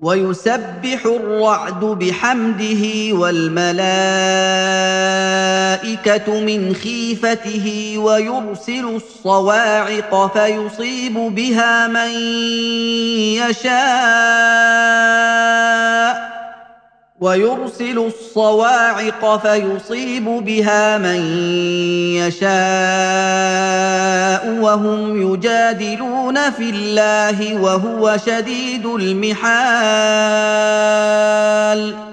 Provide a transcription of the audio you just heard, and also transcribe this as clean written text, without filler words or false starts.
ويسبح الرعد بحمده والملائكه من خيفته ويرسل الصواعق فيصيب بها من يشاء وهم يجادلون في الله وهو شديد المحال